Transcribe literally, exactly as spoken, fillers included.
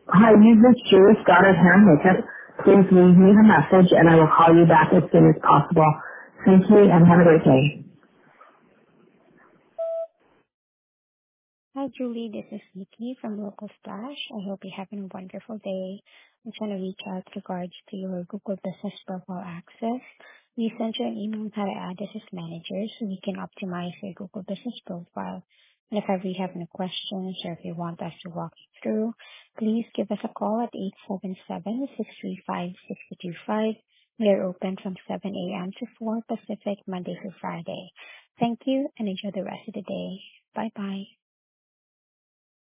Hi, you just Jewish Goddard Hair and Makeup. Please leave me a message and I will call you back as soon as possible. Thank you and have a great day. Hi, Julie. This is Nikki from Local Splash. I hope you're having a wonderful day. I'm trying to reach out with regards to your Google Business Profile access. We sent you an email on how to add this as manager so we can optimize your Google Business Profile. And if ever you have any questions or if you want us to walk you through, please give us a call at eight seven seven, six three five, six two two five. We are open from seven a.m. to four Pacific, Monday through Friday. Thank you and enjoy the rest of the day. Bye-bye.